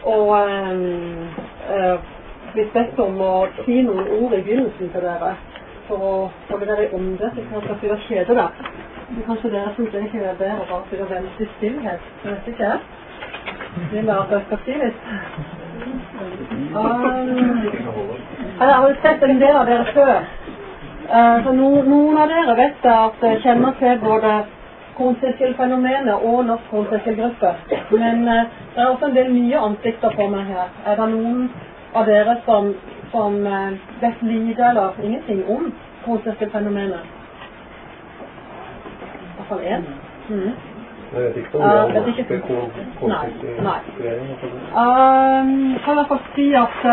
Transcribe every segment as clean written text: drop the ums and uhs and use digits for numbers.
blitt bedt om å si noen ord i begynnelsen til dere, for å holde dere i ånde, så kan dere sitte kjede der. Men kanskje dere synes det ikke er bedre å bare sitte og vente i stillhet, det vet ikke jeg. Vil at jeg skal si litt? Jeg har jo sett en del av dere før. Så noen av dere vet at jeg kjenner til både kornsirkelfenomenet og norsk kornsirkelgruppe. Men det er også en del nye ansikter på meg her. Er det noen av dere som vet lite eller ingenting om kornsirkelfenomenet? I hvert fall en. Jeg vet ikke om det er kornsirkelgruppe. Nei. Kan i hvert fall si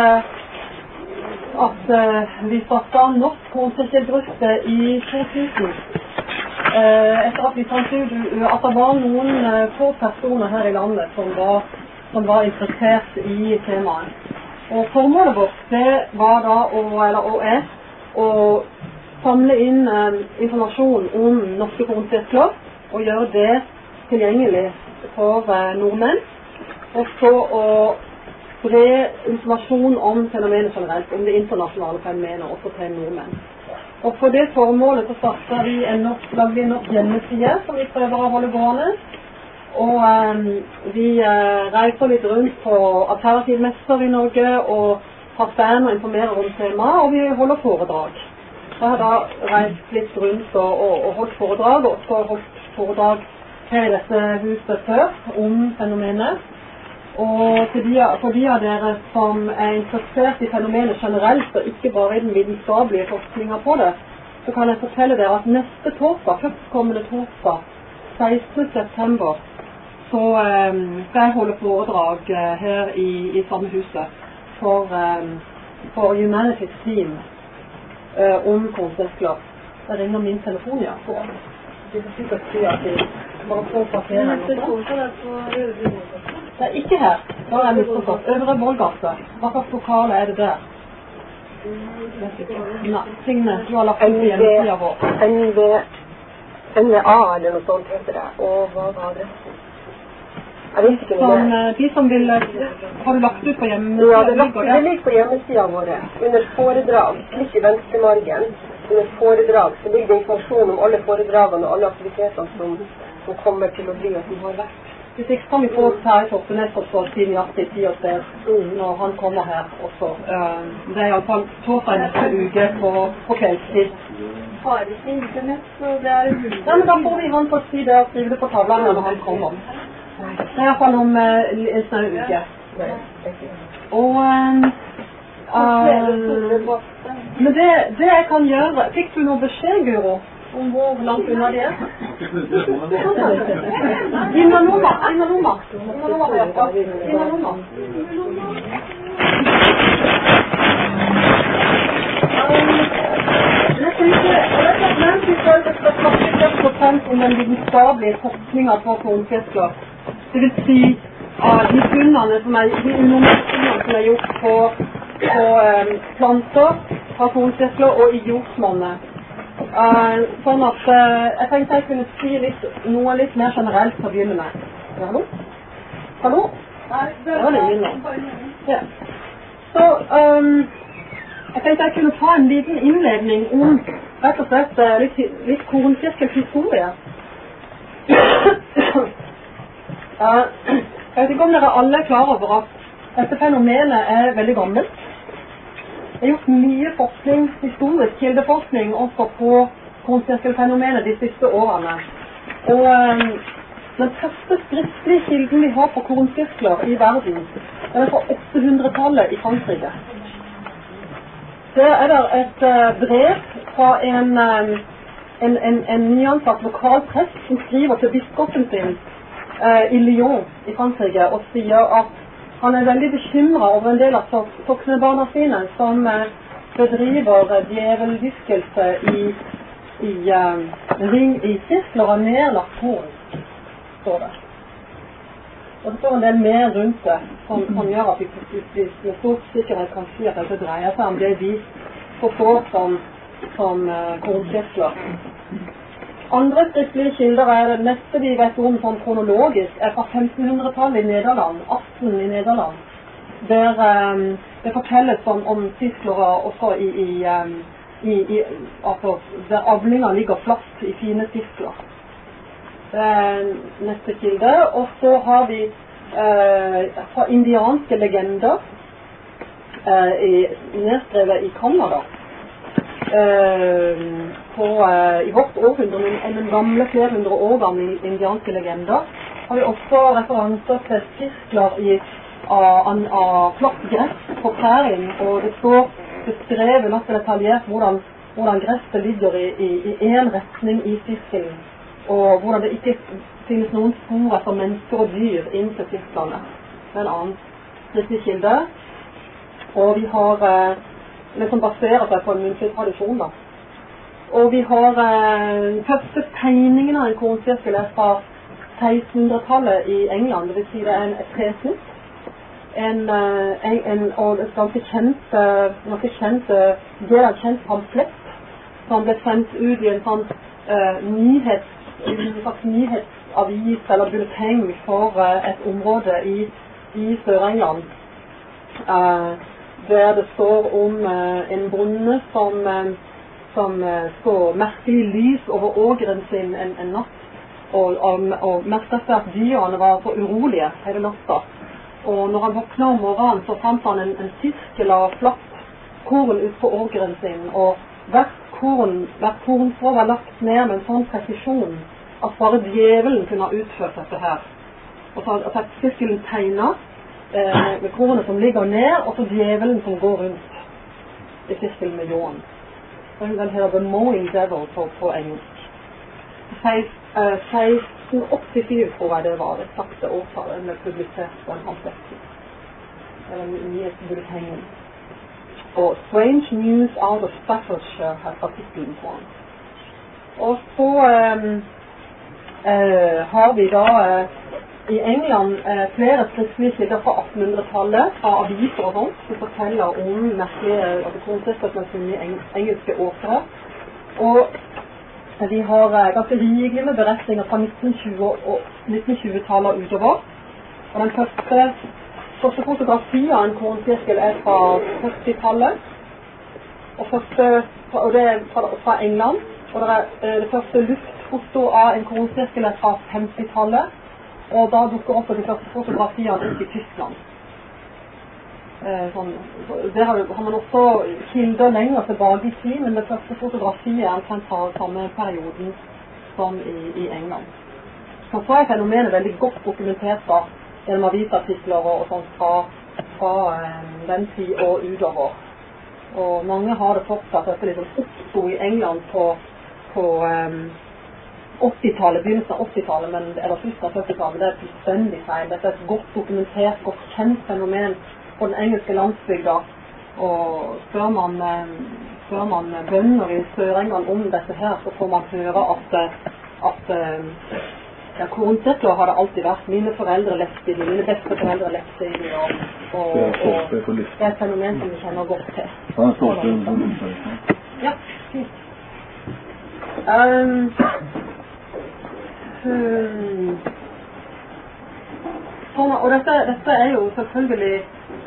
at vi startet norsk kornsirkelgruppe i 2000. Etter at vi fant ut at det var noen få personer her i landet som var interessert i temaet. Og formålet vårt, det var da å samle inn informasjon om norske kornsirkler og gjøre det tilgjengelig for nordmenn, og så å spre informasjon om fenomenet generelt, om det internasjonale fenomenet også til nordmenn. Og for det formålet så startet vi en norsk hjemmeside som vi prøver å holde gående. Og vi reiser litt rundt på alternativmesser i Norge og har stand og informerer om temaet, og vi holder foredrag. Så har da reist litt rundt og holdt foredrag, og også holdt foredrag her i dette huset før om fenomenet. Og for de av dere som er interessert i fenomenet generelt, og ikke bare i den vitenskapelige forskningen på det, så kan jeg fortelle dere at neste torsdag, førstkommende torsdag, 16. september, så skal jeg holde foredrag her i samme huset for Humanities Team om kornsirkler. Jeg ringer min telefon, ja. De får sikkert si at de bare får passere noe. Det er ikke her. Da er jeg misforstått. Øvre Vollgate. Hva slags lokale er det der? Nei, Signe, du har lagt ut i hjemmesiden vår. NVA eller noe sånt heter det. Og hva var adressen? Jeg vet ikke noe mer. De som vil... Har du lagt ut på hjemmesiden? Ja, det ligger på hjemmesiden vår. Under foredrag. Klikk i venstremargen. Under foredrag. Så ligger det informasjon om alle foredragene og alle aktivitetene som kommer til å bli og som har vært. Hvis ikke kan vi få Terje Torpenes også siden i tid og sted når han kommer her også. Det er i alle fall torsdag neste uke på kveldstid. Har ikke internett, så det er umulig. Ja, men da får vi han få si det og skrive det på tavlene når han kommer. Det er i hvert fall om en snø uke. Og men det jeg kan gjøre... Fikk du noe beskjed, Guro? Om hvor langt unna det er? Innernummer. Jeg tenkte at mens vi skal snakke om den vitenskapelige forskningen på kornsirkler, det vil si de funnene som er gjort på planter fra kornsirkler og i jordsmonnet. Sånn at jeg tenkte jeg kunne si noe litt mer generelt til å begynne med. Hallo? Hallo? Det var det begynner. Ja. Så jeg tenkte jeg kunne ta en liten innledning om rett og slett litt kornsirkelhistorie. Jeg vet ikke om dere alle er klar over at dette fenomenet er veldig gammelt. Det er gjort mye forskning, historisk kildeforskning, også på kornsirkelfenomenet de siste årene. Og den første skriftlige kilden vi har på kornsirkler i verden, den er fra 800-tallet i Frankrike. Det er der et brev fra en nyansatt lokal prest som skriver til biskopen sin i Lyon i Frankrike og sier at han er veldig bekymret over en del av soknebarna sine som bedriver djeveldyrkelse i sirkler av nedlagt korn, står det. Og det står en del mer rundt det som gjør at vi med stor sikkerhet kan si at det dreier seg om det vi forstår som kornsirkler. Andre skriftlige kilder er det neste vi vet om sånn kronologisk, er fra 1500-tallet i Nederland, 18 i Nederland. det fortelles om tisklere også altså, der avlinger ligger flatt i fine tiskler. Det er neste kilde. Og så har vi fra indianske legender nedskrevet i Canada. I vårt århundre, en gamle, flere hundre år gamle indianske legender, har vi også referanser til tiskler av flatt gress på prærien, og det står beskrevet nok detaljert hvordan gresset ligger i en retning i tiskelen, og hvordan det ikke finnes noen spor etter mennesker og dyr inn til tisklene. Det er en annen skriftlig kilde, og vi har det som baserer seg på en muntlig tradisjon da. Og vi har første tegningen av en kornsirkel er fra 1600-tallet i England, det vil si det er et tresnitt, og et ganske kjent pamflett som ble sendt ut i en sånn nyhetsavis eller bulleteng for et område i Sør-England, der det står om en bonde som så merkelig lys over ågren sin en natt, og merket seg at dyrene var for urolige hele natta. Og når han våkna om morgenen, så fant han en tiskel av flatt korn ut på ågren sin, og hvert kornstrå var lagt ned med en sånn presisjon at bare djevelen kunne ha utført dette her. Og så har tiskelen tegnet med kornet som ligger ned, og så djevelen som går rundt i tiskelen med ljåen. Den heter The Mowing Devil på engelsk. 1687 tror jeg det var det sakte årtallet med publisert på en pamflett. Eller nyhetsbulletengen. Og Strange News Out of Staffordshire har artikkelen på den. Og så har vi da i England flere skriftlige kilder fra 1800-tallet, fra aviser og sånt, som forteller om merkelige kornsirkler i engelske åkre. Og vi har ganske rikelig med beretninger fra 1920-tallet utover. Og den første fotografi av en kornsirkel er fra 40-tallet. Og det er fra England. Og det første luftfoto av en kornsirkel er fra 50-tallet. Og da dukker også de første fotografiene ut i Tyskland. Der har man også kilder lenger tilbake i tid, men det første fotografiet er omtrent fra samme perioden som i England. Så er fenomenet veldig godt dokumentert da, gjennom avisartikler og sånt fra den tid og utover. Og mange har det fortsatt, dette liksom oppstod i England på 80-tallet, begynnelsen av 80-tallet, eller slutten av 70-tallet, det er fullstendig feil. Dette er et godt dokumentert, godt kjent fenomen på den engelske landsbygda, og før man bønder i Sør-England om dette her, så får man høre at kornsirkler har det alltid vært. Mine foreldre lekte i det, mine beste foreldre lekte i det, og det er et fenomen som vi kjenner godt til. Ja, fint. Og dette er jo selvfølgelig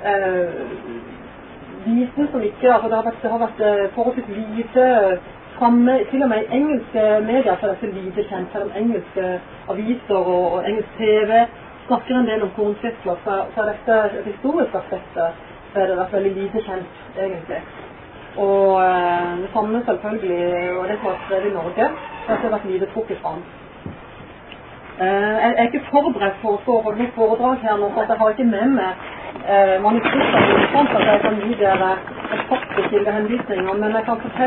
visen som ikke, altså det har vært forholdsvis lite framme, til og med i engelske medier så er dette lite kjent, selv om engelske aviser og engelsk TV snakker en del om kornsirkler, så er dette et historisk aspektet, så er det vært veldig lite kjent egentlig. Og det samme selvfølgelig, og det som har skrevet i Norge, så har det vært lite trukket fram. Jeg er ikke forberedt på å holde noe foredrag her nå, for jeg har ikke med meg manuskripter sånn at jeg kan gi dere et fakta kildehenvisninger, men jeg kan fortelle